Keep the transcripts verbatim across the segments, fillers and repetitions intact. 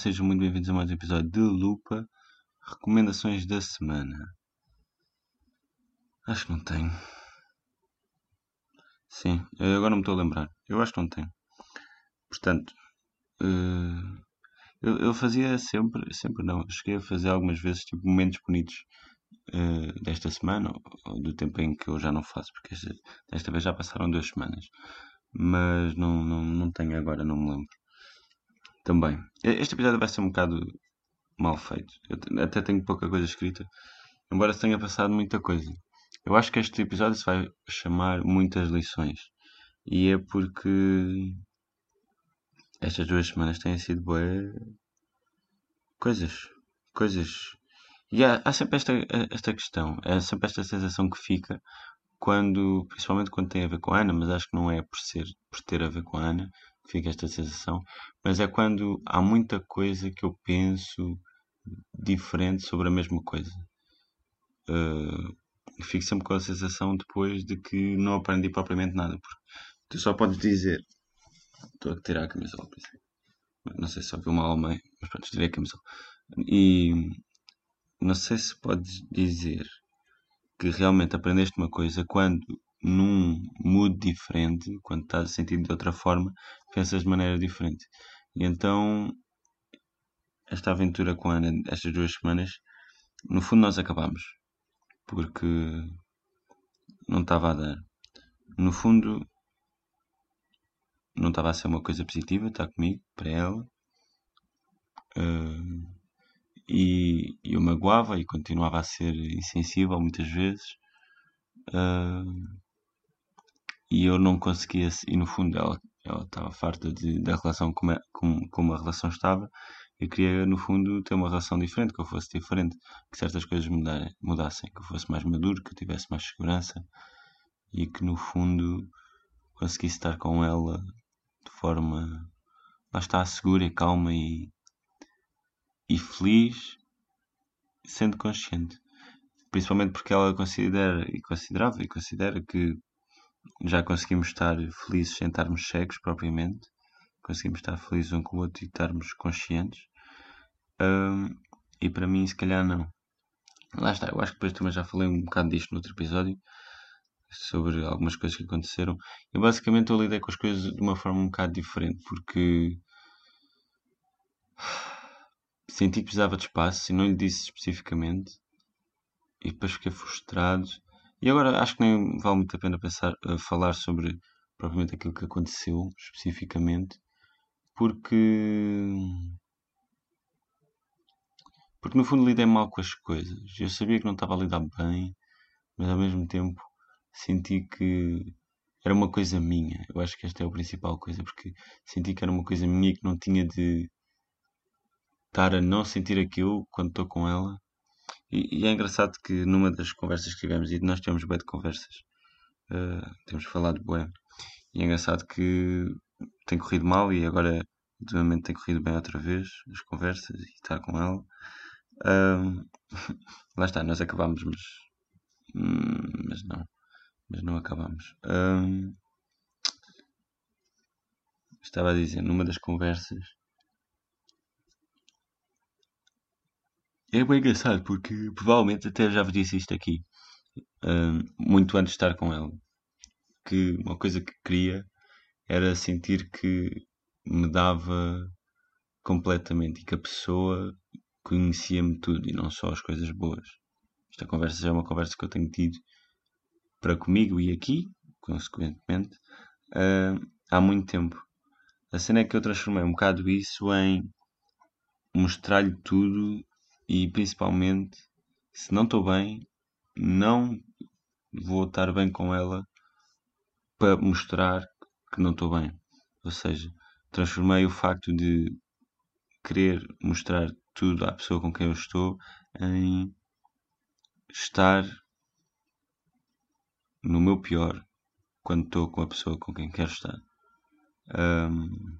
sejam muito bem-vindos a mais um episódio de Lupa. Recomendações da semana. Acho que não tenho. Sim, eu agora não me estou a lembrar. Eu acho que não tenho. Portanto, eh, eu, eu fazia sempre, sempre não, cheguei a fazer algumas vezes tipo momentos bonitos eh, desta semana, ou, ou do tempo em que eu já não faço, porque esta, desta vez já passaram duas semanas. Mas não, não, não tenho agora, não me lembro. Também. Este episódio vai ser um bocado mal feito. Eu te- até tenho pouca coisa escrita, embora se tenha passado muita coisa. Eu acho que este episódio se vai chamar Muitas Lições. E é porque estas duas semanas têm sido bué coisas. Coisas. E há, há sempre esta, esta questão, é sempre esta sensação que fica quando, principalmente quando tem a ver com a Ana, mas acho que não é por ser, por ter a ver com a Ana que fica esta sensação, mas é quando há muita coisa que eu penso diferente sobre a mesma coisa. Uh, Fico sempre com a sensação depois de que não aprendi propriamente nada, porque tu só podes dizer, estou a tirar a camisola, por isso. Não sei se ouviu mal ou bem, mas pronto, tirei a camisola. E não sei se podes dizer que realmente aprendeste uma coisa quando num mood diferente, quando estás a sentir de outra forma, pensas de maneira diferente. E então, esta aventura com a Ana, estas duas semanas, no fundo nós acabámos, porque não estava a dar. No fundo, não estava a ser uma coisa positiva estar comigo, para ela. Uh, e eu magoava e continuava a ser insensível muitas vezes. Uh, e eu não conseguia, e no fundo ela, ela estava farta de, da relação como, é, como, como a relação estava. Eu queria, no fundo, ter uma relação diferente, que eu fosse diferente, que certas coisas mudarem, mudassem, que eu fosse mais maduro, que eu tivesse mais segurança e que, no fundo, conseguisse estar com ela de forma, lá está, segura e calma e, e feliz, sendo consciente. Principalmente porque ela considera e considerava e considera que já conseguimos estar felizes sem estarmos cegos propriamente. Conseguimos estar felizes um com o outro e estarmos conscientes. Hum, e para mim, se calhar, não. Lá está, eu acho que depois também já falei um bocado disto no outro episódio, sobre algumas coisas que aconteceram. Eu basicamente eu lidei com as coisas de uma forma um bocado diferente, porque senti que precisava de espaço e não lhe disse especificamente. E depois fiquei frustrado. E agora acho que nem vale muito a pena pensar, a falar sobre propriamente aquilo que aconteceu especificamente, porque porque no fundo lidei mal com as coisas. Eu sabia que não estava a lidar bem, mas ao mesmo tempo senti que era uma coisa minha. Eu acho que esta é a principal coisa, porque senti que era uma coisa minha e que não tinha de estar a não sentir aquilo quando estou com ela. E, e é engraçado que numa das conversas que tivemos, e nós tivemos bem de conversas, uh, temos falado bué, e é engraçado que tem corrido mal e agora ultimamente tem corrido bem outra vez as conversas e estar com ela. Um, Lá está, nós acabámos, mas, hum, mas não, mas não acabámos. Um, estava a dizer, numa das conversas, é bem engraçado porque provavelmente até já vos disse isto aqui, um, muito antes de estar com ela, que uma coisa que queria era sentir que me dava completamente e que a pessoa conhecia-me tudo e não só as coisas boas. Esta conversa já é uma conversa que eu tenho tido para comigo e aqui, consequentemente, uh, há muito tempo. A cena é que eu transformei um bocado isso em mostrar-lhe tudo e principalmente, se não estou bem, não vou estar bem com ela para mostrar que não estou bem. Ou seja, transformei o facto de querer mostrar tudo à pessoa com quem eu estou em estar no meu pior quando estou com a pessoa com quem quero estar. Um,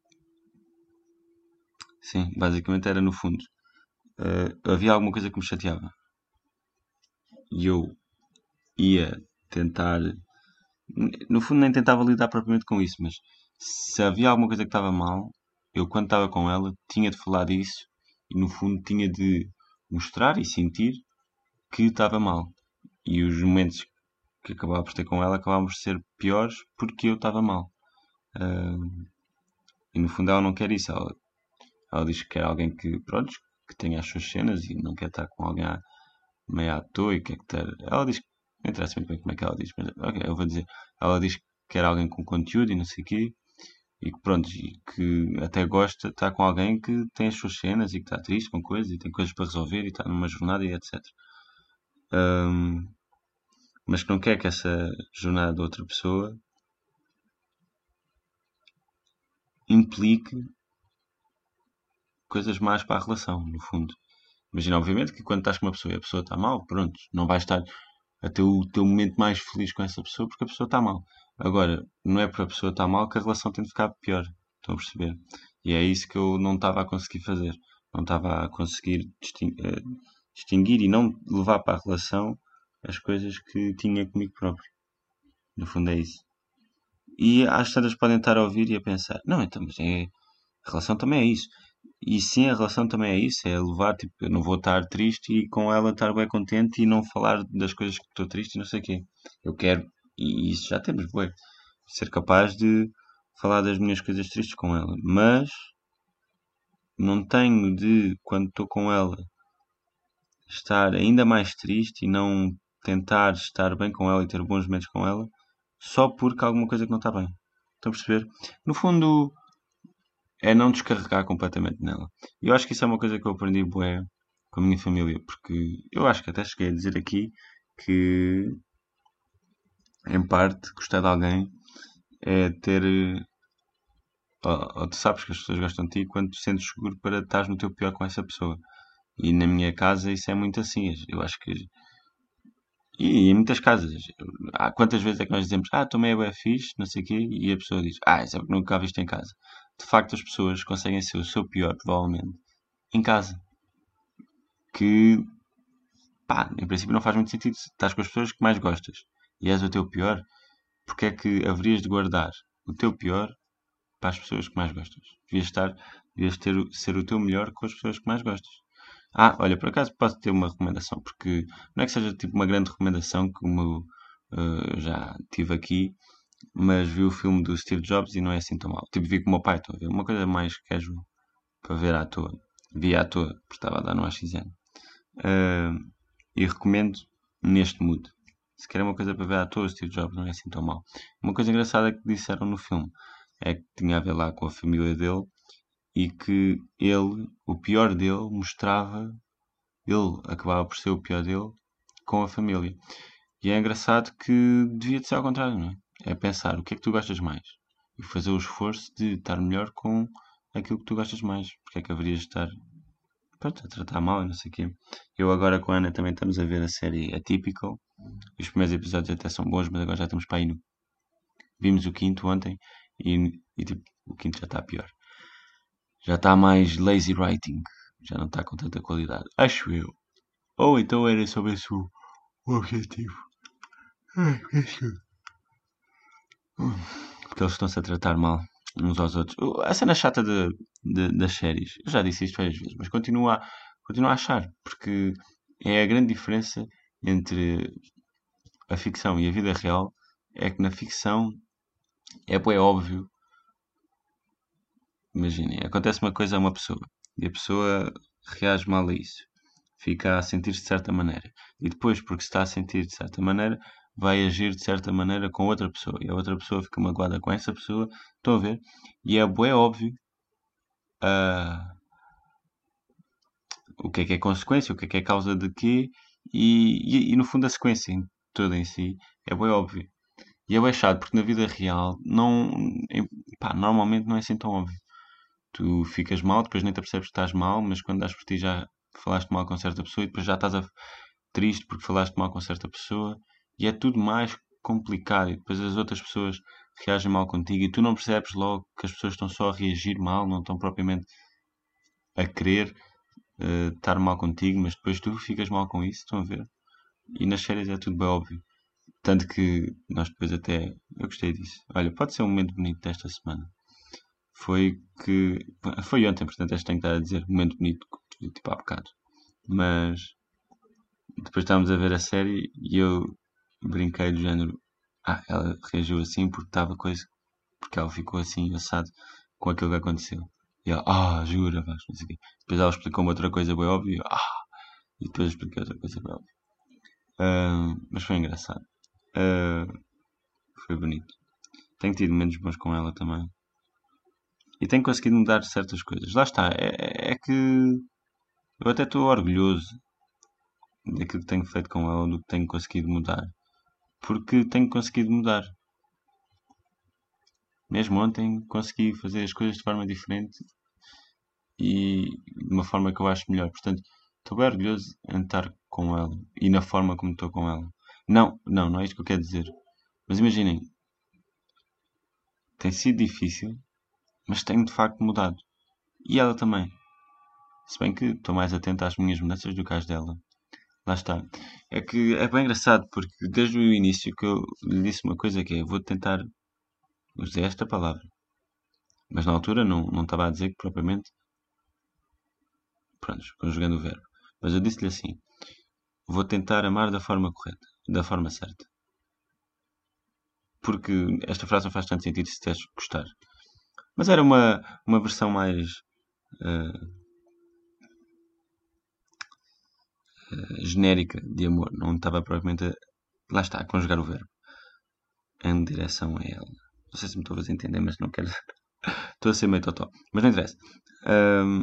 sim, basicamente era no fundo. Uh, havia alguma coisa que me chateava e eu ia tentar. No fundo, nem tentava lidar propriamente com isso, mas se havia alguma coisa que estava mal, eu quando estava com ela tinha de falar disso e no fundo tinha de mostrar e sentir que estava mal. E os momentos que acabava por ter com ela acabavam por ser piores porque eu estava mal. Ah, e no fundo ela não quer isso. Ela, ela diz que quer alguém que, pronto, que tenha as suas cenas e não quer estar com alguém à, meio à toa e quer que ter... Ela diz que não interessa muito bem como é que ela diz, mas ok, eu vou dizer. Ela diz que quer alguém com conteúdo e não sei o quê. E que pronto, e que até gosta de estar com alguém que tem as suas cenas e que está triste com coisas e tem coisas para resolver e está numa jornada e etcétera. Ahm, mas que não quer que essa jornada de outra pessoa implique coisas más para a relação, no fundo. Imagina, obviamente, que quando estás com uma pessoa e a pessoa está mal, pronto, não vais estar a ter o teu momento mais feliz com essa pessoa porque a pessoa está mal. Agora, não é porque a pessoa está mal que a relação tem de ficar pior. Estão a perceber? E é isso que eu não estava a conseguir fazer. Não estava a conseguir distin- eh, distinguir e não levar para a relação as coisas que tinha comigo próprio. No fundo é isso. E às tantas podem estar a ouvir e a pensar, não, então, mas é, a relação também é isso. E sim, a relação também é isso, é levar, tipo, eu não vou estar triste e com ela estar bem contente e não falar das coisas que estou triste e não sei o quê. Eu quero, e isso já temos, bué, ser capaz de falar das minhas coisas tristes com ela. Mas não tenho de, quando estou com ela, estar ainda mais triste e não tentar estar bem com ela e ter bons momentos com ela, só porque há alguma coisa que não está bem. Estão a perceber? No fundo, é não descarregar completamente nela. E eu acho que isso é uma coisa que eu aprendi bué com a minha família, porque eu acho que até cheguei a dizer aqui que, em parte, gostar de alguém é ter. eh, Ou, ou tu sabes que as pessoas gostam de ti quando te sentes seguro para estar no teu pior com essa pessoa. E na minha casa isso é muito assim. Eu acho que. E em muitas casas. Há quantas vezes é que nós dizemos, ah, tomei a bué fixe, não sei o quê, e a pessoa diz, ah, isso é porque nunca a viste em casa. De facto, as pessoas conseguem ser o seu pior, provavelmente, em casa. Que, pá, em princípio não faz muito sentido. Se estás com as pessoas que mais gostas e és o teu pior, porque é que haverias de guardar o teu pior para as pessoas que mais gostas? Devias estar, devias ter, o- ser o teu melhor com as pessoas que mais gostas. Ah, olha, por acaso posso ter uma recomendação, porque não é que seja tipo uma grande recomendação, como eh, eu já tive aqui, mas vi o filme do Steve Jobs e não é assim tão mal. Tipo, vi com o meu pai, estou a ver. Uma coisa mais casual para ver à toa. Vi à toa, porque estava a dar no A X N. Ah, e recomendo neste mood. Se quer uma coisa para ver à toa, o Steve Jobs não é assim tão mal. Uma coisa engraçada que disseram no filme é que tinha a ver lá com a família dele e que ele, o pior dele, mostrava, ele acabava por ser o pior dele com a família. E é engraçado que devia de ser ao contrário, não é? É pensar o que é que tu gostas mais e fazer o esforço de estar melhor com aquilo que tu gostas mais. Porque é que haverias de estar, pronto, a tratar mal e não sei o quê. Eu agora com a Ana também estamos a ver a série Atypical. Os primeiros episódios até são bons, mas agora já estamos para aí no... Vimos o quinto ontem e, e tipo, o quinto já está pior. Já está mais lazy writing. Já não está com tanta qualidade. Acho eu. Ou então era só esse o, o objetivo. Ai, acho. Porque eles estão-se a tratar mal uns aos outros. A cena chata de, de- das séries, eu já disse isto várias vezes, mas continuo a, continuo a achar, porque é a grande diferença entre a ficção e a vida real, é que na ficção é bué óbvio. Imaginem, acontece uma coisa a uma pessoa e a pessoa reage mal a isso, fica a sentir-se de certa maneira, e depois, porque se está a sentir de certa maneira, vai agir de certa maneira com outra pessoa, e a outra pessoa fica magoada com essa pessoa, estão a ver? E é bué óbvio ah, o que é que é consequência, o que é que é causa de quê, e, e, e no fundo a sequência em- toda em si é bem óbvio. E é bem chato, porque na vida real não, em- pá, normalmente não é assim tão óbvio. Tu ficas mal, depois nem te percebes que estás mal, mas quando das por ti já falaste mal com certa pessoa e depois já estás a- triste porque falaste mal com certa pessoa e é tudo mais complicado. E depois as outras pessoas reagem mal contigo e tu não percebes logo que as pessoas estão só a reagir mal, não estão propriamente a querer eh, estar mal contigo, mas depois tu ficas mal com isso, estão a ver? E nas séries é tudo bem óbvio. Tanto que nós depois até. Eu gostei disso. Olha, pode ser um momento bonito desta semana. foi que. Foi ontem, portanto, este tenho que estar a dizer. Momento bonito, tipo há bocado. Mas depois estávamos a ver a série e eu brinquei do género. Ah, ela reagiu assim porque estava coisa. Porque ela ficou assim, assado com aquilo que aconteceu. E ela, ah, jura, vais, não sei o quê. Depois ela explicou-me outra coisa bem óbvia. E eu, ah, e depois eu expliquei outra coisa bem óbvia. Ah, mas foi engraçado. Ah, foi bonito. Tenho tido momentos bons com ela também. E tenho conseguido mudar certas coisas. Lá está. É, é que eu até estou orgulhoso daquilo que tenho feito com ela, do que tenho conseguido mudar. Porque tenho conseguido mudar. Mesmo ontem consegui fazer as coisas de forma diferente e de uma forma que eu acho melhor. Portanto, estou bem orgulhoso em estar com ela e na forma como estou com ela. Não, não, não é isto que eu quero dizer. Mas imaginem, tem sido difícil, mas tenho de facto mudado. E ela também. Se bem que estou mais atento às minhas mudanças do que às dela. Lá está. É que é bem engraçado, porque desde o início que eu lhe disse uma coisa que é, vou tentar usar esta palavra. Mas na altura não, não estava a dizer que propriamente, pronto, conjugando o verbo. Mas eu disse-lhe assim, vou tentar amar da forma correta, da forma certa. Porque esta frase não faz tanto sentido se tens gostar. Mas era uma, uma versão mais uh, uh, genérica de amor. Não estava propriamente a, lá está, a conjugar o verbo. Em direção a ela. Não sei se me estou a fazer entender, mas não quero. Estou a ser meio totó. Mas não interessa. Um,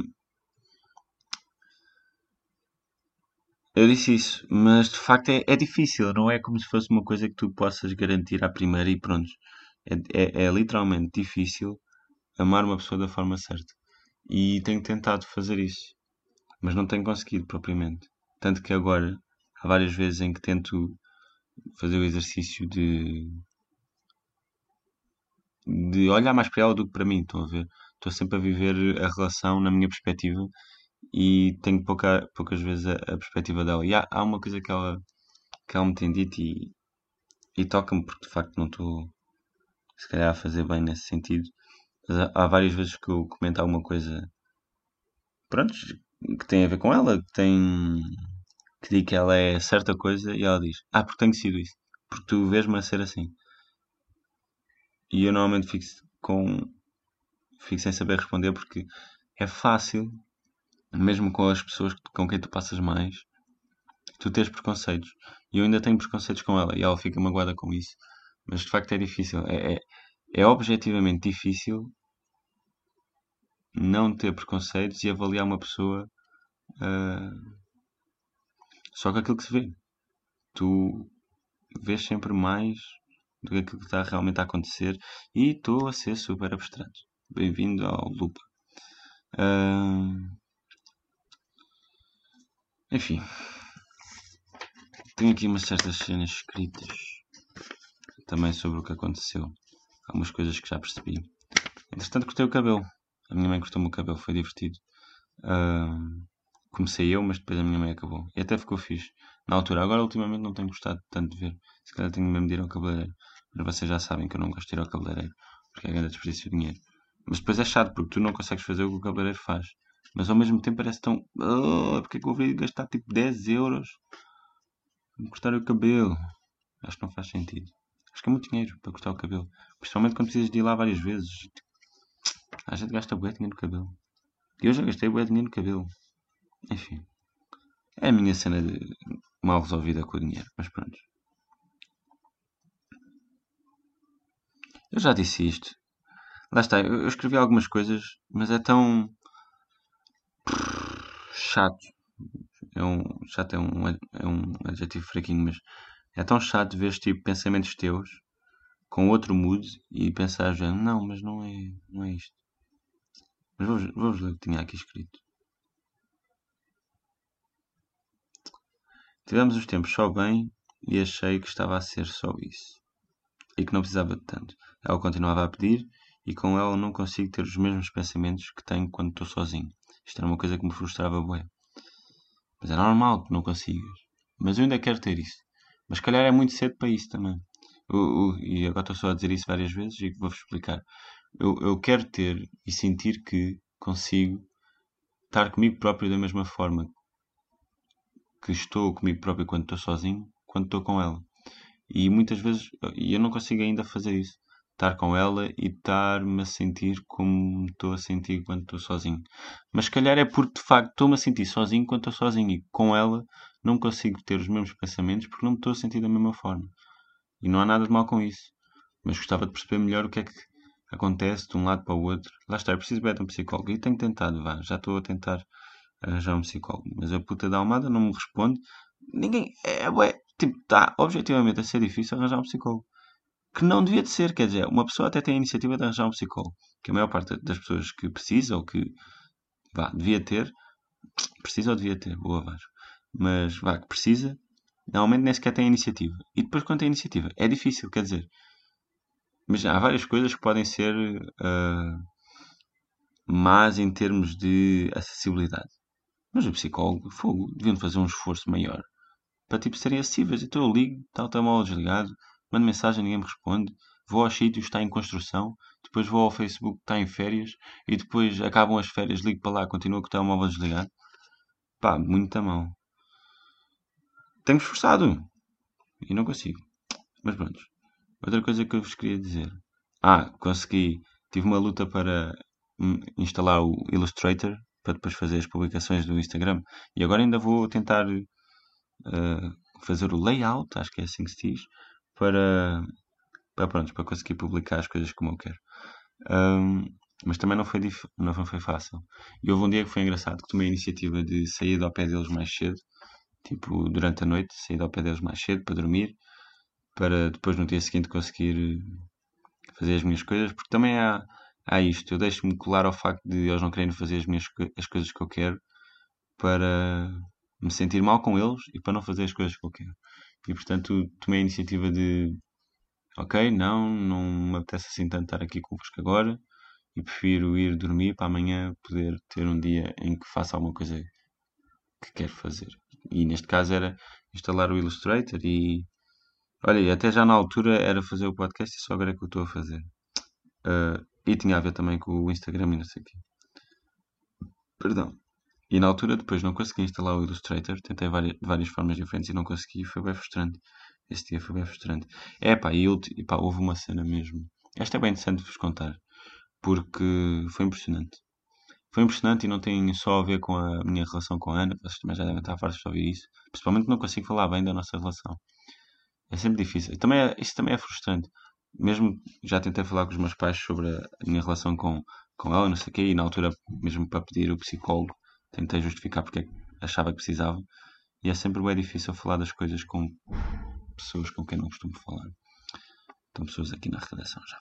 eu disse isso, mas de facto é, é difícil. Não é como se fosse uma coisa que tu possas garantir à primeira e pronto. É, é, é literalmente difícil amar uma pessoa da forma certa. E tenho tentado fazer isso, mas não tenho conseguido propriamente. Tanto que agora há várias vezes em que tento fazer o exercício de, de olhar mais para ela do que para mim, estão a ver? Estou sempre a viver a relação na minha perspectiva e tenho pouca, poucas vezes a, a perspectiva dela. E há, há uma coisa que ela, que ela me tem dito e, e toca-me porque de facto não estou se calhar a fazer bem nesse sentido. Mas há, há várias vezes que eu comento alguma coisa, pronto, que tem a ver com ela, que tem que digo que ela é certa coisa e ela diz, ah, porque tenho sido isso, porque tu vês-me a ser assim. E eu normalmente fico com fico sem saber responder porque é fácil, mesmo com as pessoas com quem tu passas mais, tu tens preconceitos. E eu ainda tenho preconceitos com ela e ela fica magoada com isso. Mas de facto é difícil. É, é, é objetivamente difícil não ter preconceitos e avaliar uma pessoa uh, só com aquilo que se vê. Tu vês sempre mais do que aquilo que está realmente a acontecer e estou a ser super abstrato. Bem-vindo ao Lupa. Uh, enfim, tenho aqui umas certas cenas escritas também sobre o que aconteceu. Algumas coisas que já percebi. Entretanto, cortei o cabelo. A minha mãe cortou-me o cabelo, foi divertido. Uh, comecei eu, mas depois a minha mãe acabou. E até ficou fixe. Na altura, agora ultimamente não tenho gostado tanto de ver. Se calhar tenho mesmo de ir ao cabeleireiro. Mas vocês já sabem que eu não gosto de ir ao cabeleireiro. Porque é grande desperdício de dinheiro. Mas depois é chato, porque tu não consegues fazer o que o cabeleireiro faz. Mas ao mesmo tempo parece tão. Oh, porque é que eu vou gastar tipo dez euros para cortar o cabelo? Acho que não faz sentido. Acho que é muito dinheiro para cortar o cabelo. Principalmente quando precisas de ir lá várias vezes. A gente gasta bué dinheiro no cabelo. E eu já gastei bué dinheiro no cabelo. Enfim. É a minha cena de mal resolvida com o dinheiro. Mas pronto. Eu já disse isto. Lá está. Eu, eu escrevi algumas coisas. Mas é tão chato. É um, chato é um, é um adjetivo fraquinho. Mas é tão chato ver tipo pensamentos teus com outro mood e pensar já, não, mas não é, não é isto. Mas vou-vos vou ler o que tinha aqui escrito. Tivemos os tempos só bem e achei que estava a ser só isso. E que não precisava de tanto. Ela continuava a pedir e com ela não consigo ter os mesmos pensamentos que tenho quando estou sozinho. Isto era uma coisa que me frustrava bué. Mas é normal que não consigas. Mas eu ainda quero ter isso. Mas se calhar é muito cedo para isso também. O- o- e agora estou só a dizer isso várias vezes e vou-vos explicar. Eu, eu quero ter e sentir que consigo estar comigo próprio da mesma forma que estou comigo próprio quando estou sozinho, quando estou com ela. E muitas vezes e eu não consigo ainda fazer isso. Estar com ela e estar-me a sentir como me estou a sentir quando estou sozinho. Mas se calhar é porque de facto estou-me a sentir sozinho quando estou sozinho e com ela não consigo ter os mesmos pensamentos porque não me estou a sentir da mesma forma. E não há nada de mal com isso. Mas gostava de perceber melhor o que é que acontece de um lado para o outro. Lá está, eu preciso bem de um psicólogo. E tenho tentado, vá, já estou a tentar arranjar um psicólogo. Mas a puta da Almada não me responde. Ninguém. É, ué, tipo, está objetivamente a ser difícil arranjar um psicólogo. Que não devia de ser, quer dizer, uma pessoa até tem a iniciativa de arranjar um psicólogo. Que a maior parte das pessoas que precisa ou que, vá, devia ter, precisa ou devia ter, boa Vasco. Mas, vá, que precisa, normalmente nem sequer tem a iniciativa. E depois, quando tem a iniciativa, é difícil, quer dizer. Mas há várias coisas que podem ser uh, más em termos de acessibilidade. Mas o psicólogo, fogo, deviam fazer um esforço maior para tipo serem acessíveis. Então eu ligo, está o telemóvel desligado, mando mensagem, ninguém me responde. Vou aos sítios, está em construção. Depois vou ao Facebook, está em férias. E depois acabam as férias, ligo para lá, continuo com o telemóvel desligado. Pá, muita mão. Tenho esforçado e não consigo. Mas pronto. Outra coisa que eu vos queria dizer. Ah, consegui. Tive uma luta para hum, instalar o Illustrator para depois fazer as publicações do Instagram. E agora ainda vou tentar uh, fazer o layout, acho que é assim que se diz, para, para, pronto, para conseguir publicar as coisas como eu quero. Um, mas também não foi, dif- não foi fácil. E houve um dia que foi engraçado, que tomei a iniciativa de sair ao pé deles mais cedo, tipo durante a noite, sair ao pé deles mais cedo para dormir, para depois no dia seguinte conseguir fazer as minhas coisas, porque também há, há isto, eu deixo-me colar ao facto de eles não quererem fazer as, minhas, as coisas que eu quero para me sentir mal com eles e para não fazer as coisas que eu quero. E portanto tomei a iniciativa de ok, não, não me apetece assim tanto estar aqui convosco agora e prefiro ir dormir para amanhã poder ter um dia em que faça alguma coisa que quero fazer. E neste caso era instalar o Illustrator e olha, e até já na altura era fazer o podcast e só agora é que eu estou a fazer. Ah, e tinha a ver também com o Instagram e não sei o quê. Perdão. E na altura depois não consegui instalar o Illustrator, tentei várias, de várias formas diferentes e não consegui, foi bem frustrante. Esse dia foi bem frustrante. É pá, e, ulti- e pá, houve uma cena mesmo. Esta é bem interessante de vos contar, porque foi impressionante. Foi impressionante e não tem só a ver com a minha relação com a Ana, vocês também já devem estar fartos de ouvir isso. Principalmente não consigo falar bem da nossa relação. É sempre difícil. Também é- isso também é frustrante. Mesmo já tentei falar com os meus pais sobre a minha relação com, com ela, não sei o quê, e na altura, mesmo para pedir o psicólogo, tentei justificar porque é que achava que precisava. E é sempre bem difícil falar das coisas com pessoas com quem não costumo falar. Estão pessoas aqui na redação já.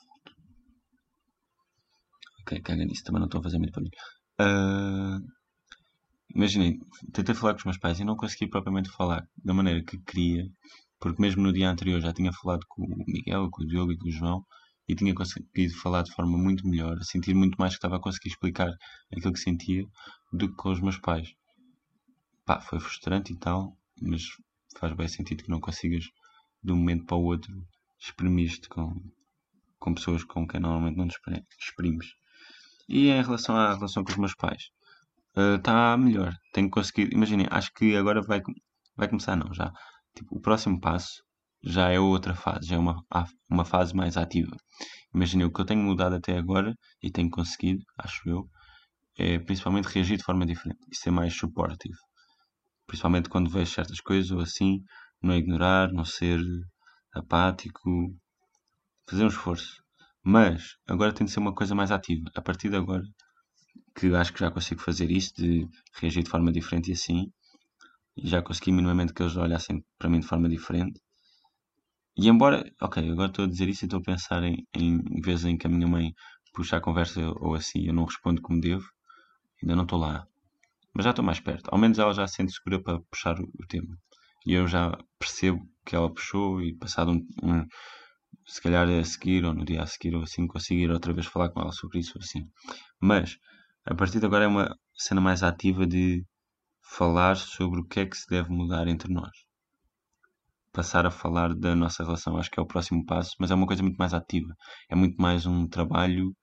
Ok, caga nisso, também não estou a fazer muito barulho. Ah, Imaginem, tentei falar com os meus pais e não consegui propriamente falar da maneira que queria, porque mesmo no dia anterior já tinha falado com o Miguel, com o Diogo e com o João e tinha conseguido falar de forma muito melhor, a sentir muito mais que estava a conseguir explicar aquilo que sentia do que com os meus pais. Pá, foi frustrante e tal, mas faz bem sentido que não consigas de um momento para o outro exprimir-te com, com pessoas com quem normalmente não te exprimes. E em relação à relação com os meus pais, está melhor. Tenho conseguido. Imaginem, acho que agora vai, vai começar, não, já. Tipo, o próximo passo já é outra fase, já é uma, uma fase mais ativa. Imaginem, o que eu tenho mudado até agora e tenho conseguido, acho eu, é principalmente reagir de forma diferente e ser mais supportive. Principalmente quando vejo certas coisas ou assim, não ignorar, não ser apático, fazer um esforço. Mas agora tem de ser uma coisa mais ativa. A partir de agora, que acho que já consigo fazer isso, de reagir de forma diferente e assim, e já consegui minimamente que eles olhassem para mim de forma diferente. E embora, ok, agora estou a dizer isso e estou a pensar em, em vezes em que a minha mãe puxa a conversa ou assim, eu não respondo como devo, ainda não estou lá. Mas já estou mais perto. Ao menos ela já se sente segura para puxar o, o tema. E eu já percebo que ela puxou e passado um, um, se calhar a seguir ou no dia a seguir ou assim, conseguir outra vez falar com ela sobre isso ou assim. Mas, a partir de agora é uma cena mais ativa de falar sobre o que é que se deve mudar entre nós. Passar a falar da nossa relação, acho que é o próximo passo, mas é uma coisa muito mais ativa. É muito mais um trabalho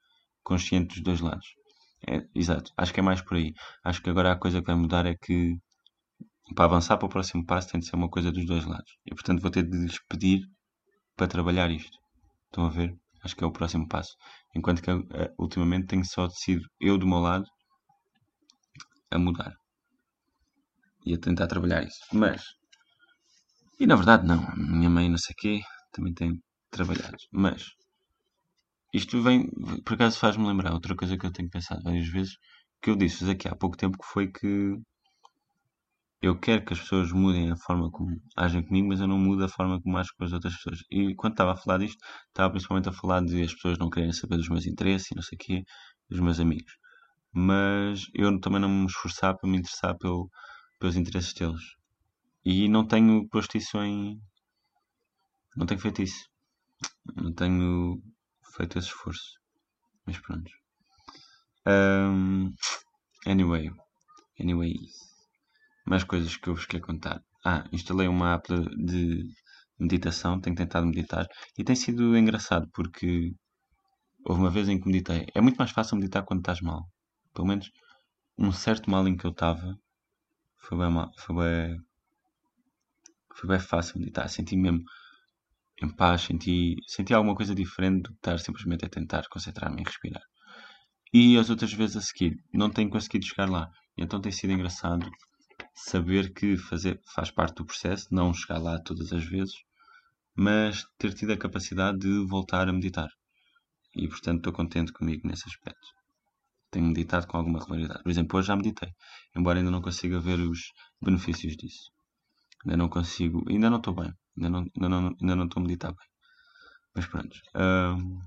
consciente dos dois lados. É, exato, acho que é mais por aí. Acho que agora a coisa que vai mudar é que para avançar para o próximo passo tem de ser uma coisa dos dois lados. E portanto vou ter de lhes pedir para trabalhar isto. Estão a ver? Acho que é o próximo passo. Enquanto que eh, ultimamente tenho só sido eu do meu lado a mudar e a tentar trabalhar isso. Mas, e na verdade não, a minha mãe não sei o quê também tem trabalhado. Mas isto vem, por acaso faz-me lembrar outra coisa que eu tenho pensado várias vezes, que eu disse-vos aqui há pouco tempo, que foi que eu quero que as pessoas mudem a forma como agem comigo, mas eu não mudo a forma como ajo com as outras pessoas. E quando estava a falar disto, estava principalmente a falar de as pessoas não quererem saber dos meus interesses e não sei o quê, dos meus amigos. Mas eu também não me esforçar para me interessar pelo, pelos interesses deles. E não tenho posto isso em. Não tenho feito isso. Não tenho feito esse esforço. Mas pronto. Um, anyway. Anyway. Mais coisas que eu vos quero contar. Ah, instalei uma app de meditação. Tenho tentado meditar. E tem sido engraçado porque houve uma vez em que meditei. É muito mais fácil meditar quando estás mal. Pelo menos um certo mal em que eu estava. Foi bem mal. Foi bem, foi bem fácil meditar. Senti mesmo em paz, senti, senti alguma coisa diferente do que estar simplesmente a tentar concentrar-me em respirar. E as outras vezes a seguir, não tenho conseguido chegar lá. E então tem sido engraçado saber que fazer faz parte do processo, não chegar lá todas as vezes, mas ter tido a capacidade de voltar a meditar. E portanto estou contente comigo nesse aspecto. Tenho meditado com alguma regularidade. Por exemplo, hoje já meditei, embora ainda não consiga ver os benefícios disso. Ainda não consigo, ainda não estou bem, ainda não, ainda não, ainda não estou a meditar bem. Mas pronto. Hum,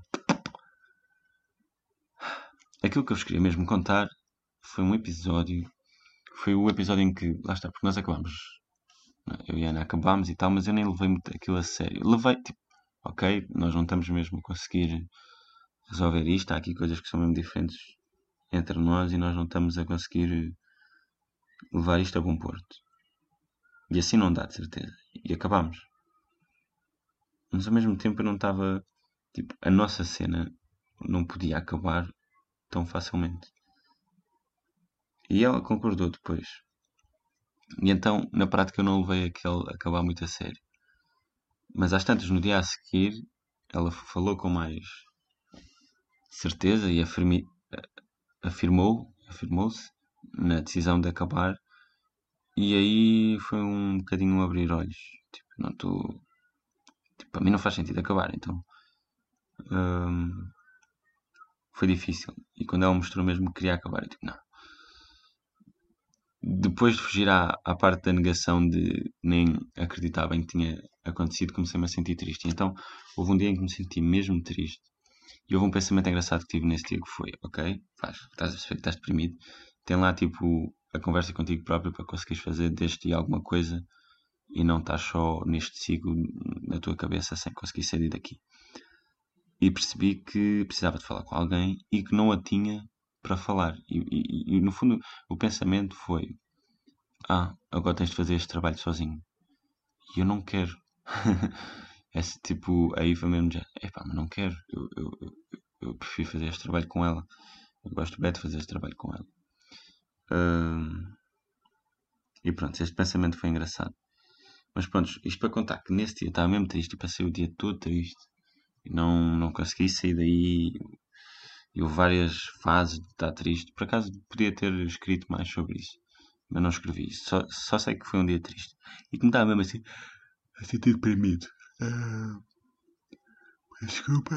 aquilo que eu vos queria mesmo contar foi um episódio. Foi o episódio em que. Lá está, porque nós acabamos. Eu e a Ana acabámos e tal, mas eu nem levei muito aquilo a sério. Levei, tipo, ok, nós não estamos mesmo a conseguir resolver isto. Há aqui coisas que são mesmo diferentes entre nós e nós não estamos a conseguir levar isto a bom porto. E assim não dá, de certeza. E acabámos. Mas ao mesmo tempo eu não estava. Tipo, a nossa cena não podia acabar tão facilmente. E ela concordou depois. E então, na prática, eu não levei aquele acabar muito a sério. Mas às tantas, no dia a seguir, ela falou com mais certeza e afirmi, afirmou, afirmou-se na decisão de acabar. E aí foi um bocadinho um abrir olhos. Tipo, não estou. Tipo, para mim não faz sentido acabar, então. hum, foi difícil. E quando ela mostrou mesmo que queria acabar, eu tipo, não. Depois de fugir à, à parte da negação de nem acreditar bem que tinha acontecido, comecei-me a sentir triste. E então houve um dia em que me senti mesmo triste. E houve um pensamento engraçado que tive nesse dia que foi, ok, faz, estás a perceber que estás deprimido, tem lá tipo a conversa contigo próprio para conseguires fazer deste dia alguma coisa e não estás só neste ciclo na tua cabeça sem conseguir sair daqui. E percebi que precisava de falar com alguém e que não a tinha para falar. E, e, e no fundo o pensamento foi, ah, agora tens de fazer este trabalho sozinho. E eu não quero. Esse tipo, aí foi mesmo já, epá, mas não quero. Eu, eu, eu, eu prefiro fazer este trabalho com ela. Eu gosto bem de fazer este trabalho com ela. Hum, e pronto, este pensamento foi engraçado. Mas pronto, isto para contar que nesse dia estava mesmo triste e passei o dia todo triste. E não, não consegui sair daí. E houve várias fases de estar triste. Por acaso podia ter escrito mais sobre isso. Mas não escrevi. Só, só sei que foi um dia triste. E que me estava mesmo assim a sentir deprimido. Ah, desculpa.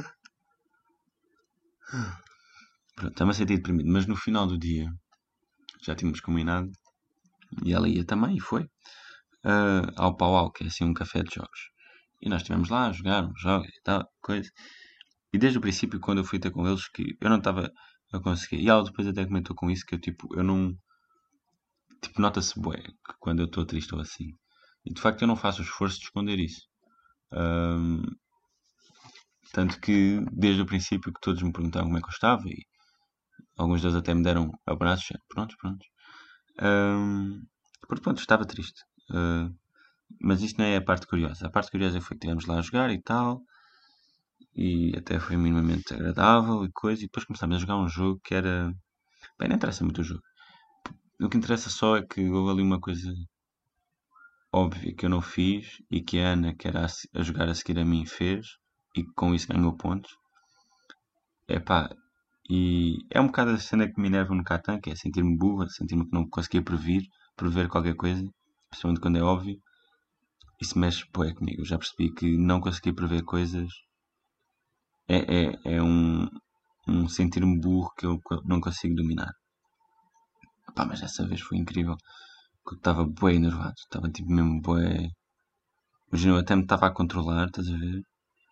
Pronto, estava a sentir deprimido. Mas no final do dia já tínhamos combinado. E ela ia também, e foi. Uh, ao Pau, que é assim um café de jogos. E nós estivemos lá a jogar uns jogos e tal, coisa. E desde o princípio, quando eu fui ter com eles, que eu não estava a conseguir. E ela depois até comentou com isso que eu, tipo, eu não. Tipo, nota-se bué que quando eu estou triste ou assim. E de facto eu não faço o esforço de esconder isso. Um, tanto que desde o princípio que todos me perguntavam como é que eu estava e alguns deles até me deram abraços. Prontos, prontos. Um, porque pronto, estava triste. Uh, mas isto não é a parte curiosa. A parte curiosa foi que estivemos lá a jogar e tal. e até foi minimamente agradável e coisa. E depois começámos a jogar um jogo que era. Bem, não interessa muito o jogo. O que interessa só é que houve ali uma coisa óbvia que eu não fiz e que a Ana, que era a, se- a jogar a seguir a mim, fez e que com isso ganhou pontos. Epá, e é um bocado a cena que me enerva no Catan, que é sentir-me burra, sentir-me que não conseguia prever, prever qualquer coisa, principalmente quando é óbvio. Isso mexe bué comigo. Eu já percebi que não conseguir prever coisas é, é, é um, um sentir-me burro que eu co- não consigo dominar. Epá, mas dessa vez foi incrível. Porque eu estava bué enervado. Estava tipo mesmo bué. Imagina, eu até me estava a controlar, estás a ver?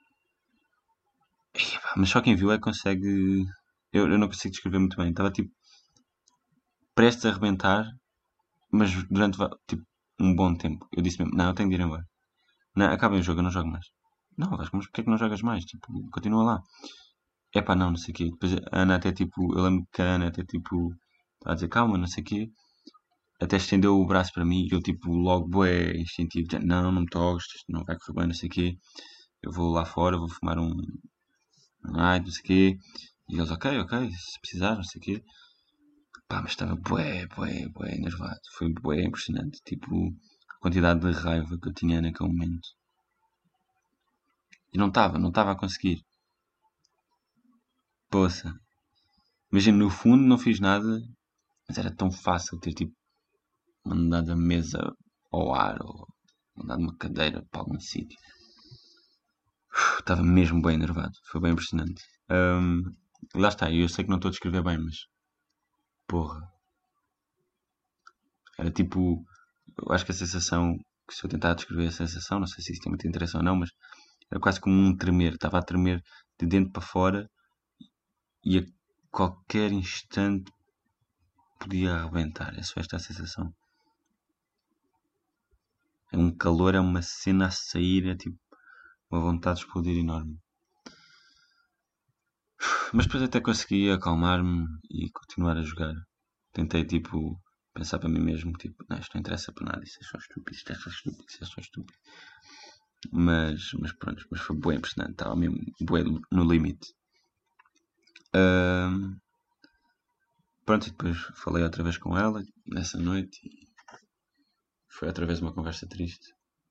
E, epá, mas só quem viu é que consegue. Eu, eu não consigo descrever muito bem. Estava tipo prestes a arrebentar, mas durante va- tipo um bom tempo. Eu disse mesmo: não, eu tenho de ir embora. Não, acaba o jogo, eu não jogo mais. Não, Vasco, mas porquê é que não jogas mais? Tipo, continua lá. Epá, não, não sei o quê. Depois a Ana até tipo, eu lembro que a Ana até tipo, estava a dizer calma, não sei o quê. Até estendeu o braço para mim e eu tipo, logo bué instintivo, dizendo, não, não me toques, isto não vai correr bem, não sei o quê. Eu vou lá fora, vou fumar um, um ai, não sei o quê. E eles, ok, ok, se precisar, não sei o quê. Pá, mas estava bué, bué, bué enervado. Foi bué impressionante. Tipo, a quantidade de raiva que eu tinha naquele momento. E não estava, não estava a conseguir. Poça. Imagina, no fundo não fiz nada, mas era tão fácil ter tipo mandado a mesa ao ar ou mandado uma cadeira para algum sítio. Uf, estava mesmo bem enervado. Foi bem impressionante. Ahm, lá está, eu sei que não estou a descrever bem, mas porra. Era tipo, eu acho que a sensação, que se eu tentar descrever a sensação, não sei se isso tem muito interesse ou não, mas era quase como um tremer. Estava a tremer de dentro para fora e a qualquer instante podia arrebentar. É só esta a sensação. É um calor, é uma cena a sair, é tipo uma vontade de explodir enorme. Mas depois até consegui acalmar-me e continuar a jogar. Tentei, tipo, pensar para mim mesmo, tipo, não, isto não interessa para nada, isso é só estúpido, isto é só estúpido, isso é só estúpido. Mas, mas pronto, mas foi bem impressionante, estava mesmo bué no limite. Ahm, pronto, e depois falei outra vez com ela, nessa noite, e foi outra vez uma conversa triste.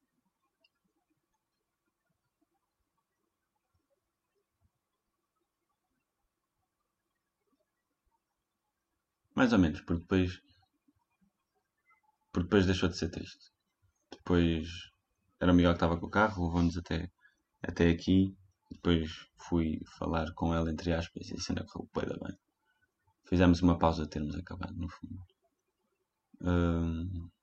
Mais ou menos, porque depois, porque depois deixou de ser triste. Depois era o Miguel que estava com o carro, levou-nos até, até aqui. Depois fui falar com ela, entre aspas, e a cena correu bué da bem. Fizemos uma pausa de termos acabado, no fundo. Hum,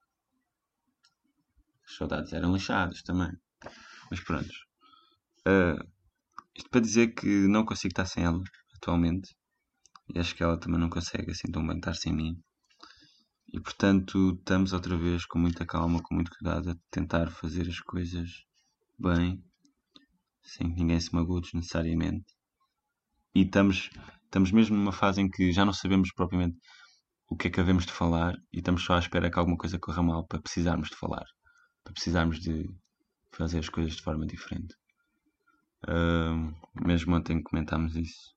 as saudades eram lixadas também. Mas pronto. Uh, isto para dizer que não consigo estar sem ela atualmente. E acho que ela também não consegue assim tão bem estar sem mim. E portanto estamos outra vez com muita calma, com muito cuidado a tentar fazer as coisas bem, sem que ninguém se magoe desnecessariamente. E estamos, estamos mesmo numa fase em que já não sabemos propriamente o que é que havemos de falar e estamos só à espera que alguma coisa corra mal para precisarmos de falar, para precisarmos de fazer as coisas de forma diferente. Ahm, mesmo ontem comentámos isso.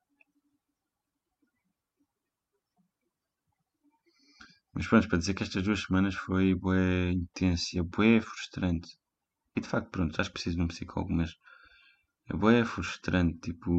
Mas pronto, para dizer que estas duas semanas foi bué intensa, e bué frustrante. E de facto, pronto, acho que preciso de um psicólogo, mas é bué frustrante, tipo,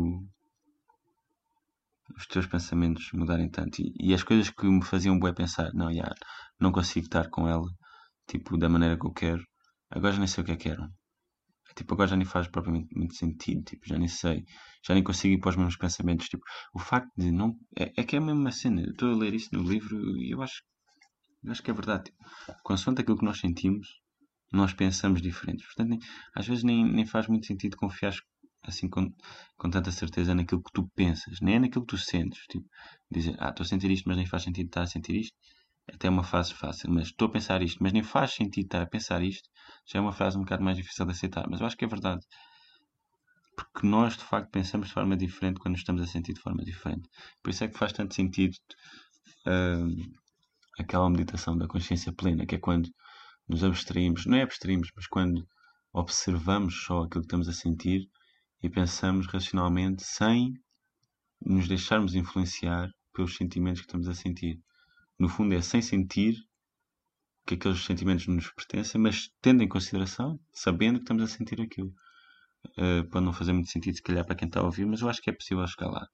os teus pensamentos mudarem tanto. E, e as coisas que me faziam bué pensar, não, já, não consigo estar com ela, tipo, da maneira que eu quero, agora já nem sei o que é que quero. É, tipo, agora já nem faz propriamente muito sentido, tipo, já nem sei, já nem consigo ir para os meus pensamentos, tipo, o facto de não, é, é que é a mesma cena, eu estou a ler isso no livro e eu acho, eu acho que é verdade, tipo, consoante aquilo que nós sentimos, nós pensamos diferentes. Portanto, nem- às vezes nem, nem faz muito sentido confiar assim com, com tanta certeza naquilo que tu pensas, nem é naquilo que tu sentes. Tipo, dizer, ah, estou a sentir isto, mas nem faz sentido estar a sentir isto. É até uma fase fácil, mas estou a pensar isto, mas nem faz sentido estar a pensar isto. Já é uma frase um bocado mais difícil de aceitar, mas eu acho que é verdade. Porque nós, de facto, pensamos de forma diferente quando estamos a sentir de forma diferente. Por isso é que faz tanto sentido hum, aquela meditação da consciência plena, que é quando nos abstraímos, não é abstraímos, mas quando observamos só aquilo que estamos a sentir e pensamos racionalmente sem nos deixarmos influenciar pelos sentimentos que estamos a sentir. No fundo, é sem sentir que aqueles sentimentos nos pertencem, mas tendo em consideração, sabendo que estamos a sentir aquilo. Uh, pode não fazer muito sentido, se calhar, para quem está a ouvir, mas eu acho que é possível chegar lá.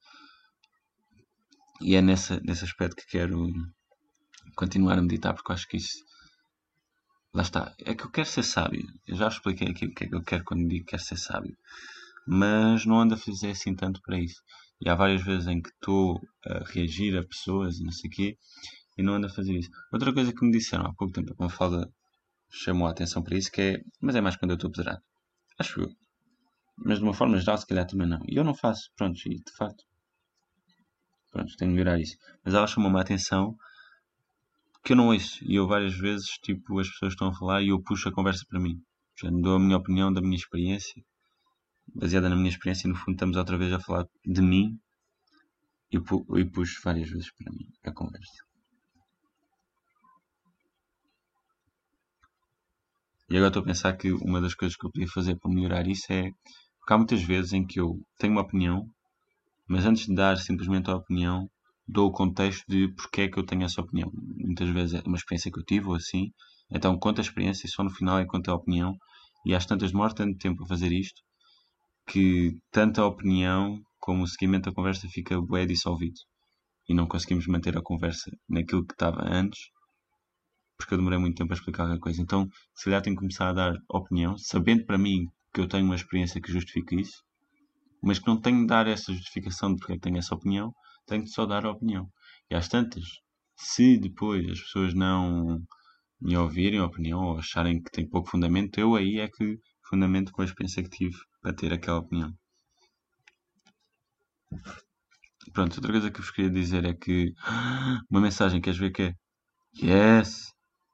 E é nessa, nesse aspecto que quero continuar a meditar, porque eu acho que isso. Lá está. É que eu quero ser sábio. Eu já expliquei aqui o que é que eu quero quando digo que quero ser sábio. Mas não ando a fazer assim tanto para isso. E há várias vezes em que estou a reagir a pessoas e não sei o quê, e não ando a fazer isso. Outra coisa que me disseram há pouco tempo, a Mafalda chamou a atenção para isso, que é. Mas é mais quando eu estou pedrado. Acho eu. Mas de uma forma geral, se calhar também não. E eu não faço, pronto, e de facto, pronto, tenho de melhorar isso. Mas ela chamou-me a atenção que eu não ouço. E eu várias vezes, tipo, as pessoas estão a falar e eu puxo a conversa para mim. Já dou a minha opinião da minha experiência, baseada na minha experiência, e no fundo estamos outra vez a falar de mim e, pu e puxo várias vezes para mim a conversa. E agora estou a pensar que uma das coisas que eu podia fazer para melhorar isso é. Porque há muitas vezes em que eu tenho uma opinião, mas antes de dar simplesmente a opinião, dou o contexto de porque é que eu tenho essa opinião. Muitas vezes é uma experiência que eu tive ou assim, então conto a experiência e só no final é que conto a opinião. E às tantas demora tanto tempo a fazer isto que tanto a opinião como o seguimento da conversa fica bué dissolvido. E não conseguimos manter a conversa naquilo que estava antes, porque eu demorei muito tempo a explicar alguma coisa. Então, se calhar tenho que começar a dar opinião, sabendo para mim que eu tenho uma experiência que justifica isso, mas que não tenho de dar essa justificação de porque é que tenho essa opinião, tenho de só dar a opinião. E às tantas, se depois as pessoas não me ouvirem a opinião ou acharem que tem pouco fundamento, eu aí é que fundamento com a experiência que tive para ter aquela opinião. Pronto, outra coisa que eu vos queria dizer é que uma mensagem, queres ver que é? Yes!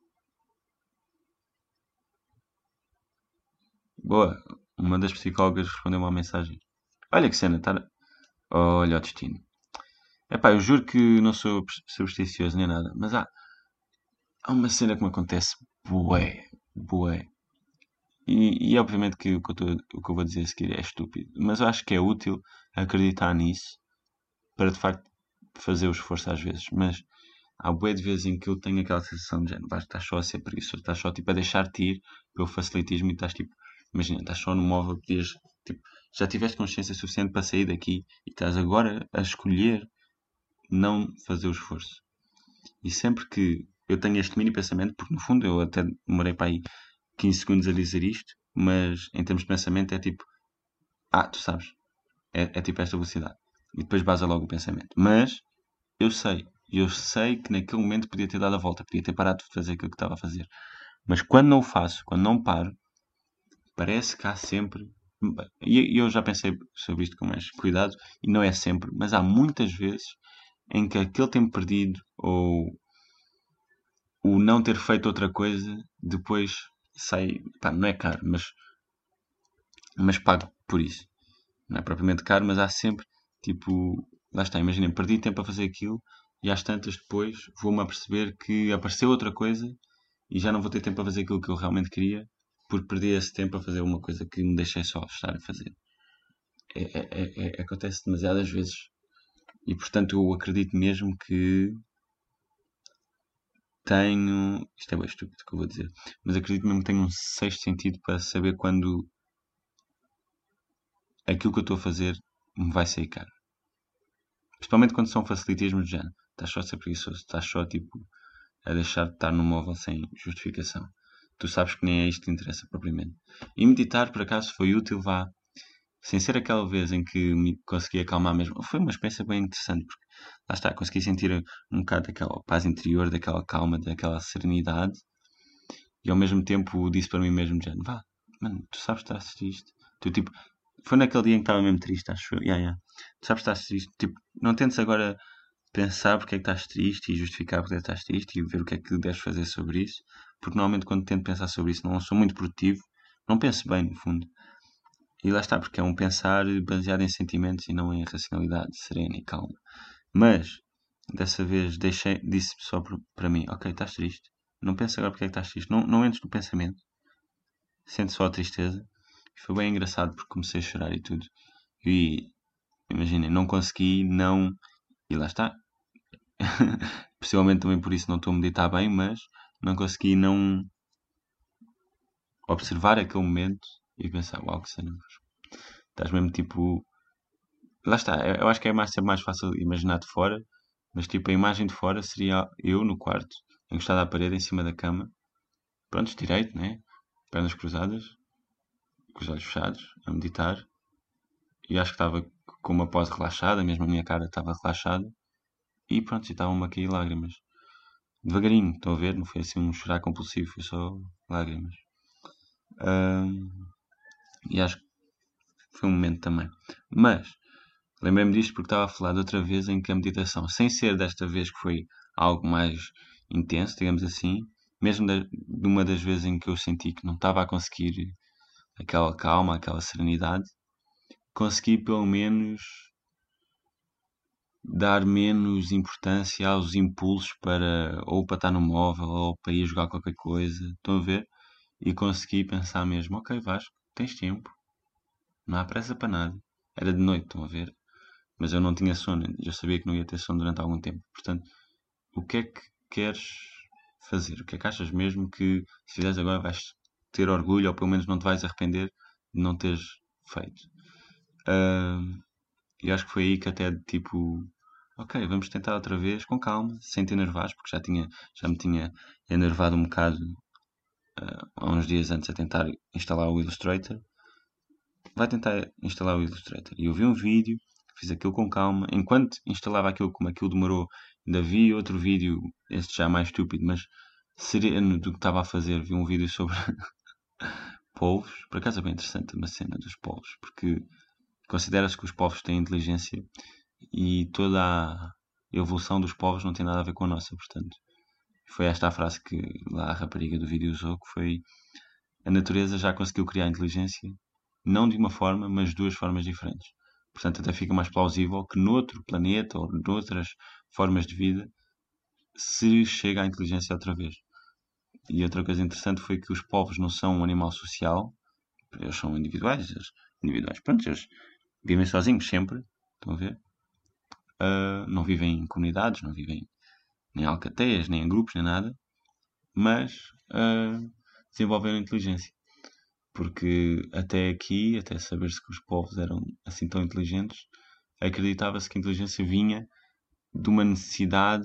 Boa! Uma das psicólogas respondeu uma mensagem. Olha que cena, tá? Olha o destino. Epá, eu juro que não sou supersticioso nem nada, mas há, há uma cena que me acontece bué, bué. E, e obviamente que o que, eu tô, o que eu vou dizer a seguir é estúpido, mas eu acho que é útil acreditar nisso para de facto fazer o esforço às vezes. Mas há bué de vezes em que eu tenho aquela sensação de género, vais, estás só a ser preguiçoso, estás só tipo a deixar-te ir pelo facilitismo e estás tipo, imagina, estás só no móvel, podias, tipo, já tiveste consciência suficiente para sair daqui e estás agora a escolher não fazer o esforço. E sempre que eu tenho este mini pensamento, porque no fundo eu até demorei para aí quinze segundos a dizer isto, mas em termos de pensamento é tipo, ah, tu sabes, é, é tipo esta velocidade. E depois basa logo o pensamento. Mas eu sei, eu sei que naquele momento podia ter dado a volta, podia ter parado de fazer aquilo que estava a fazer. Mas quando não o faço, quando não paro, parece que há sempre. E eu já pensei sobre isto com mais cuidado, e não é sempre, mas há muitas vezes em que aquele tempo perdido ou o não ter feito outra coisa depois sai. Pá, não é caro, mas, mas pago por isso. Não é propriamente caro, mas há sempre tipo. Lá está, imaginem, perdi tempo a fazer aquilo e às tantas depois vou-me a perceber que apareceu outra coisa e já não vou ter tempo a fazer aquilo que eu realmente queria porque perdi esse tempo a fazer uma coisa que me deixei só estar a fazer. É, é, é, é- acontece demasiadas vezes e portanto eu acredito mesmo que tenho. Isto é bem estúpido o que eu vou dizer, mas acredito mesmo que tenho um sexto sentido para saber quando aquilo que eu estou a fazer me vai sair caro. Principalmente quando são facilitismos de género. Estás só a ser preguiçoso, estás só tipo a deixar de estar no móvel sem justificação. Tu sabes que nem é isto que te interessa propriamente. E meditar, por acaso, foi útil, vá. Sem ser aquela vez em que me consegui acalmar mesmo. Foi uma experiência bem interessante, porque lá está, consegui sentir um bocado daquela paz interior, daquela calma, daquela serenidade. E ao mesmo tempo disse para mim mesmo, de género, vá, mano, tu sabes que estás triste. Tu tipo, foi naquele dia em que estava mesmo triste, acho eu. Yeah, yeah. Tu sabes que estás triste. Tipo, não tentes agora pensar porque é que estás triste e justificar porque é que estás triste e ver o que é que deves fazer sobre isso. Porque normalmente quando tento pensar sobre isso não sou muito produtivo. Não penso bem, no fundo. E lá está, porque é um pensar baseado em sentimentos e não em racionalidade serena e calma. Mas, dessa vez, deixei, disse só para mim, ok, estás triste. Não pensa agora porque é que estás triste. Não, não entres no pensamento. Sente só a tristeza. Foi bem engraçado porque comecei a chorar e tudo. E imaginem, não consegui não. E lá está. Possivelmente também por isso não estou a meditar bem, mas não consegui não observar aquele momento e pensar, uau, que cena. Estás mesmo tipo. Lá está, eu eu acho que é mais, sempre mais fácil imaginar de fora, mas tipo, a imagem de fora seria eu no quarto, encostado à parede, em cima da cama, pronto, direito, né? Pernas cruzadas, com os olhos fechados, a meditar, e acho que estava com uma pose relaxada, mesmo a minha cara estava relaxada, e pronto, e estavam-me a cair lágrimas. Devagarinho, estão a ver? Não foi assim um chorar compulsivo, foi só lágrimas. Ahm, e acho que foi um momento também. Mas, lembrei-me disto porque estava a falar de outra vez em que a meditação, sem ser desta vez que foi algo mais intenso, digamos assim, mesmo de, de uma das vezes em que eu senti que não estava a conseguir aquela calma, aquela serenidade, consegui pelo menos dar menos importância aos impulsos para ou para estar no móvel ou para ir jogar qualquer coisa, estão a ver? E consegui pensar mesmo, ok Vasco, tens tempo, não há pressa para nada. Era de noite, estão a ver? Mas eu não tinha sono, eu sabia que não ia ter sono durante algum tempo. Portanto, o que é que queres fazer? O que é que achas mesmo que se fizeres agora vais ter orgulho ou pelo menos não te vais arrepender de não teres feito? Ahm, e acho que foi aí que até tipo, ok, vamos tentar outra vez com calma, sem te enervares, porque já tinha, já me tinha enervado um bocado ah, há uns dias antes a tentar instalar o Illustrator. Vai tentar instalar o Illustrator. E eu vi um vídeo, fiz aquilo com calma. Enquanto instalava aquilo, como aquilo demorou, ainda vi outro vídeo, este já mais estúpido, mas sereno do que estava a fazer. Vi um vídeo sobre polvos. Por acaso é bem interessante uma cena dos polvos, porque considera-se que os povos têm inteligência e toda a evolução dos povos não tem nada a ver com a nossa, portanto. Foi esta a frase que lá a rapariga do vídeo usou, que foi a natureza já conseguiu criar inteligência, não de uma forma, mas de duas formas diferentes. Portanto, até fica mais plausível que noutro planeta ou noutras formas de vida se chega à inteligência outra vez. E outra coisa interessante foi que os povos não são um animal social, eles são individuais, eles, individuais, pronto, eles vivem sozinhos sempre, estão a ver? Uh, não vivem em comunidades, não vivem nem em alcateias, nem em grupos, nem nada, mas uh, desenvolveram inteligência. Porque até aqui, até saber-se que os povos eram assim tão inteligentes, acreditava-se que a inteligência vinha de uma necessidade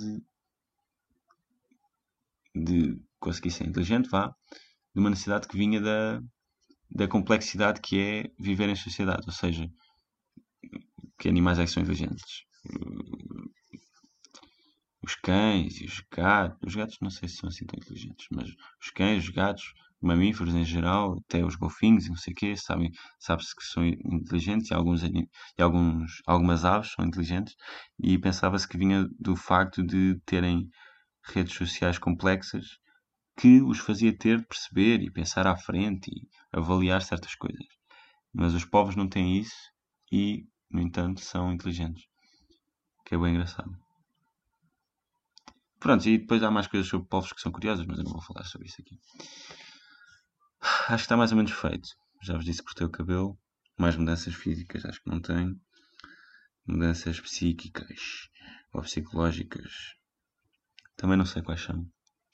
de conseguir ser inteligente, vá, de uma necessidade que vinha da, da complexidade que é viver em sociedade, ou seja, que animais é que são inteligentes? Os cães e os gatos, os gatos não sei se são assim tão inteligentes, mas os cães, os gatos, mamíferos em geral, até os golfinhos e não sei o quê, sabem, sabe-se que são inteligentes e, alguns, e alguns, algumas aves são inteligentes e pensava-se que vinha do facto de terem redes sociais complexas que os fazia ter de perceber e pensar à frente e avaliar certas coisas. Mas os povos não têm isso e, no entanto, são inteligentes, que é bem engraçado. Pronto, e depois há mais coisas sobre povos que são curiosas, mas eu não vou falar sobre isso aqui. Acho que está mais ou menos feito. Já vos disse que cortei o cabelo. Mais mudanças físicas, acho que não tenho. Mudanças psíquicas ou psicológicas, também não sei quais são.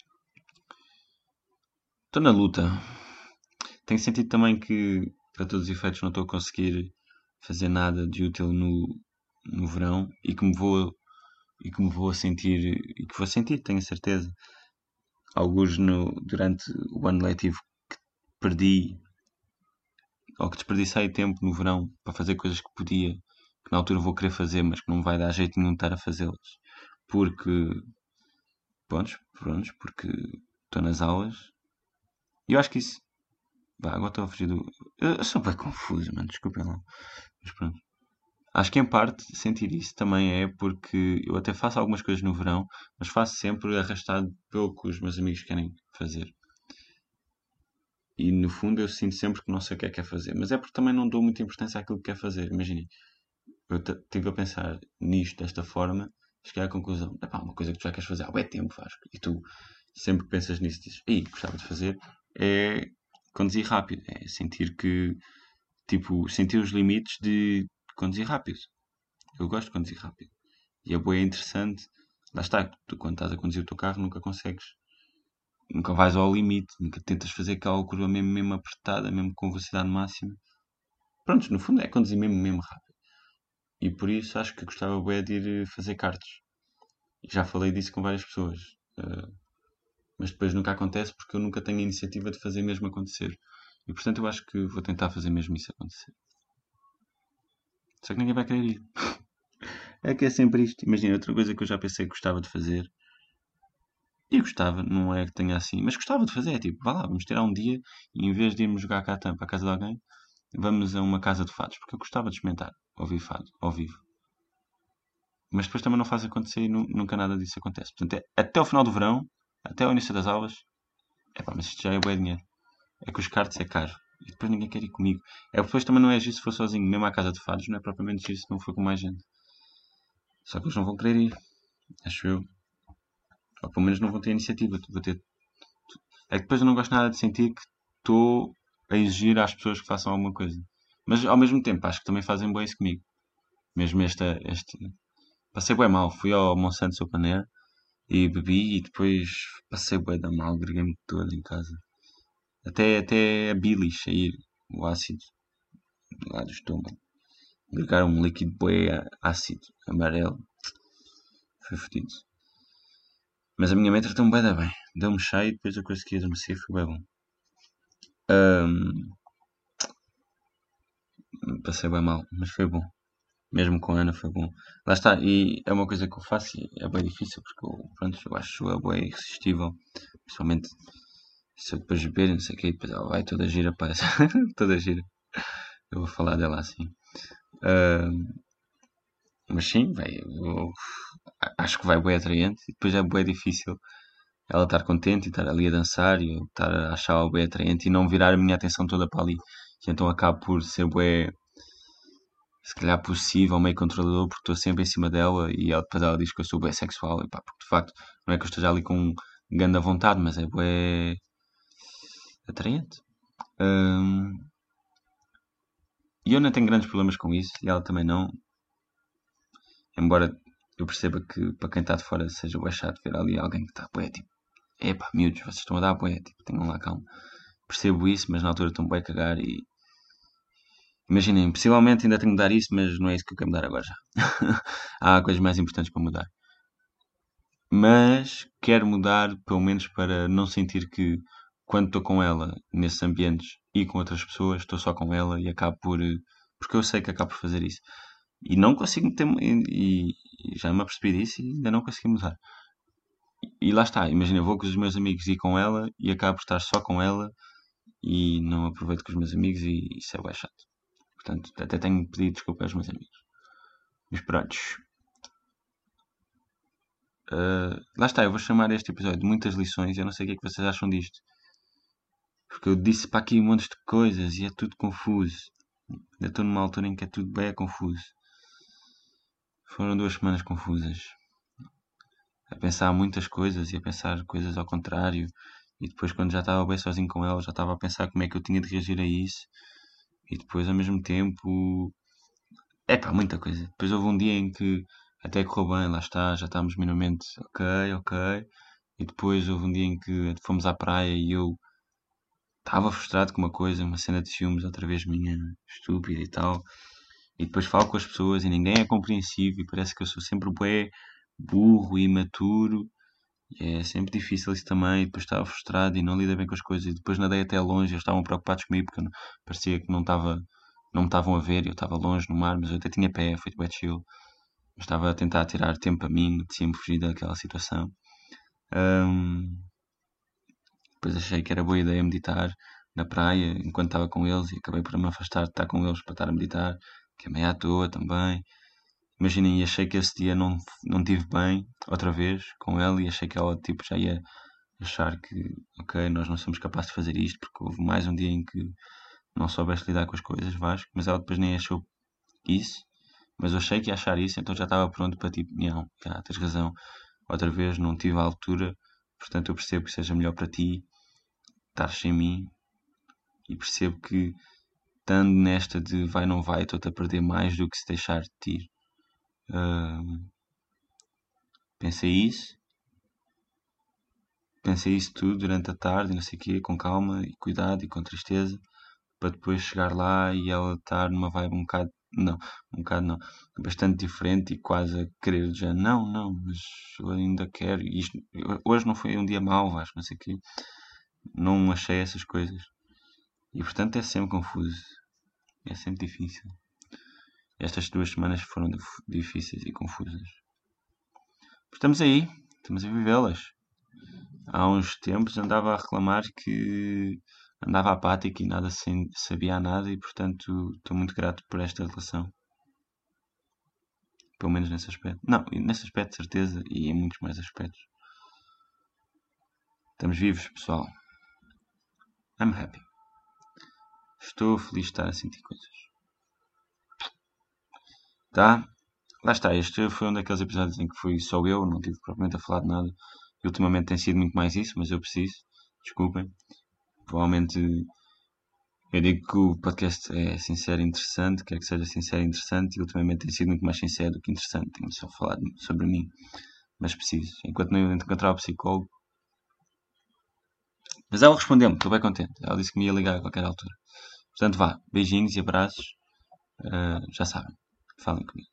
Estou na luta. Tenho sentido também que, para todos os efeitos, não estou a conseguir fazer nada de útil no, no verão e que me vou e que me vou a sentir e que vou sentir, tenho a certeza, alguns no, durante o ano letivo que perdi ou que desperdicei tempo no verão para fazer coisas que podia, que na altura vou querer fazer, mas que não vai dar jeito nenhum de estar a fazê-las. Porque, prontos, prontos, porque estou nas aulas. E eu acho que isso. Bah, agora estou a fugir do. Eu eu sou bem confuso, mano, desculpem lá. Mas pronto. Acho que em parte sentir isso também é porque eu até faço algumas coisas no verão, mas faço sempre arrastado pelo que os meus amigos querem fazer. E no fundo eu sinto sempre que não sei o que é que é fazer. Mas é porque também não dou muita importância àquilo que quer fazer. Imaginem, eu estive a pensar nisto desta forma, cheguei à conclusão: epá, uma coisa que tu já queres fazer há bué tempo, Vasco, e tu sempre que pensas nisso dizes, ei, gostava de fazer, é conduzir rápido, é sentir que Tipo, sentir os limites de conduzir rápido. Eu gosto de conduzir rápido. E a boa é interessante. Lá está, tu quando estás a conduzir o teu carro nunca consegues. Nunca vais ao limite. Nunca tentas fazer aquela curva mesmo, mesmo apertada, mesmo com velocidade máxima. Pronto, no fundo é conduzir mesmo, mesmo rápido. E por isso acho que gostava bué de ir fazer karts. E já falei disso com várias pessoas. Uh, mas depois nunca acontece porque eu nunca tenho a iniciativa de fazer mesmo acontecer. E portanto eu acho que vou tentar fazer mesmo isso acontecer. Só que ninguém vai querer ir. É que é sempre isto. Imagina, outra coisa que eu já pensei que gostava de fazer. E gostava, não é que tenha assim, mas gostava de fazer. É tipo, vá lá, vamos tirar um dia e em vez de irmos jogar Catan para a casa de alguém, vamos a uma casa de fados. Porque eu gostava de experimentar ouvir fado ao vivo. Mas depois também não faz acontecer e nu- nunca nada disso acontece. Portanto, é até o final do verão, até ao início das aulas. É pá, mas isto já é bué dinheiro. É que os cards é caro. E depois ninguém quer ir comigo. É que depois também não é giro se for sozinho. Mesmo à casa de fados não é propriamente giro se não for com mais gente. Só que eles não vão querer ir. Acho eu. Ou pelo menos não vão ter iniciativa. Vou ter... É que depois eu não gosto nada de sentir que estou a exigir às pessoas que façam alguma coisa. Mas ao mesmo tempo acho que também fazem bem isso comigo. Mesmo esta. Este... Passei bem mal. Fui ao Monsanto Sopaner e bebi e depois passei bem da mal. Greguei-me todo em casa. Até, até a bilis sair. O ácido lá do estômago. Agregaram um líquido bué ácido, amarelo. Foi fodido. Mas a minha mãe tratou-me bem da bem. Deu-me chá e depois eu consegui adormecer. Foi bem bom. Ahm, passei bem mal, mas foi bom. Mesmo com a Ana foi bom. Lá está, e é uma coisa que eu faço e é bem difícil porque eu, pronto, eu acho a bem irresistível. Principalmente se eu depois beber, não sei o que, depois ela vai toda gira, parece. Toda gira. Eu vou falar dela assim. Ahm, mas sim, vai, eu acho que vai bem atraente e depois é bem difícil ela estar contente e estar ali a dançar e eu estar a achar o bem atraente e não virar a minha atenção toda para ali. E então acabo por ser bué, se calhar possível, meio controlador, porque estou sempre em cima dela e ela, depois ela diz que eu sou bué sexual. E pá, porque de facto não é que eu esteja ali com grande vontade, mas é bué atraente. Hum, e eu não tenho grandes problemas com isso e ela também não. Embora eu perceba que para quem está de fora seja bué chato ver ali alguém que está bué tipo, epá, miúdos, vocês estão a dar bué, tipo, tenham lá calma. Percebo isso, mas na altura estão bué a cagar e imaginem, possivelmente ainda tenho de dar isso, mas não é isso que eu quero mudar agora já. Há coisas mais importantes para mudar. Mas quero mudar, pelo menos para não sentir que quando estou com ela nesses ambientes e com outras pessoas, estou só com ela e acabo por. eh, Porque eu sei que acabo por fazer isso. E não consigo meter. E, e já me apercebi disso e ainda não consegui mudar. E lá está, imagina, eu vou com os meus amigos e com ela e acabo por estar só com ela e não aproveito com os meus amigos e isso é bem chato. Portanto, até tenho pedido desculpa aos meus amigos. Mas prontos. Uh, lá está, eu vou chamar este episódio de muitas lições. Eu não sei o que é que vocês acham disto. Porque eu disse para aqui um monte de coisas e é tudo confuso. Ainda estou numa altura em que é tudo bem confuso. Foram duas semanas confusas. A pensar muitas coisas e a pensar coisas ao contrário. E depois, quando já estava bem sozinho com ela, já estava a pensar como é que eu tinha de reagir a isso. E depois, ao mesmo tempo. É pá, muita coisa. Depois houve um dia em que até correu bem, lá está, já estávamos minimamente ok, ok. E depois houve um dia em que fomos à praia e eu estava frustrado com uma coisa, uma cena de ciúmes, outra vez minha, estúpida e tal. E depois falo com as pessoas e ninguém é compreensivo e parece que eu sou sempre bué, burro e imaturo. E é sempre difícil isso também. E depois estava frustrado e não lida bem com as coisas. E depois nadei até longe, eles estavam preocupados comigo porque eu não- parecia que não estava, não me estavam a ver. Eu estava longe no mar, mas eu até tinha pé, foi bué chill. Mas estava a tentar tirar tempo para mim, de sempre fugir daquela situação. Ahm, depois achei que era boa ideia meditar na praia enquanto estava com eles e acabei por me afastar de estar com eles para estar a meditar, que é meio à toa também. Imaginem, e achei que esse dia não, não tive bem outra vez com ela e achei que ela tipo, já ia achar que, ok, nós não somos capazes de fazer isto porque houve mais um dia em que não soubeste lidar com as coisas, Vasco, mas ela depois nem achou isso, mas eu achei que ia achar isso, então já estava pronto para tipo, não, já, tens razão, outra vez não tive a altura, portanto eu percebo que seja melhor para ti estar sem mim e percebo que estando nesta de vai não vai, estou-te a perder mais do que se deixar de ir. Uh, pensei isso. Pensei isso tudo durante a tarde, não sei o quê, com calma e cuidado e com tristeza, para depois chegar lá e ela estar numa vibe um bocado, não, um bocado não, bastante diferente e quase a querer já, não, não, mas eu ainda quero, e isto, hoje não foi um dia mau, Vasco, não sei o quê, não achei essas coisas. E portanto é sempre confuso, é sempre difícil. Estas duas semanas foram difíceis e confusas. Estamos aí, estamos a vivê-las. Há uns tempos andava a reclamar que andava apático e nada sem, sabia nada e portanto estou muito grato por esta relação. Pelo menos nesse aspecto. Não, nesse aspecto de certeza e em muitos mais aspectos. Estamos vivos, pessoal. I'm happy. Estou feliz de estar a sentir coisas. Tá? Lá está, este foi um daqueles episódios em que fui só eu, não tive propriamente a falar de nada. E ultimamente tem sido muito mais isso, mas eu preciso. Desculpem. Provavelmente eu digo que o podcast é sincero e interessante, quer que seja sincero e interessante, e ultimamente tem sido muito mais sincero do que interessante. Tenho só falado sobre mim, mas preciso. Enquanto não encontrar o psicólogo. Mas ela respondeu-me, estou bem contente. Ela disse que me ia ligar a qualquer altura. Portanto, vá, beijinhos e abraços. Uh, já sabem, falem comigo.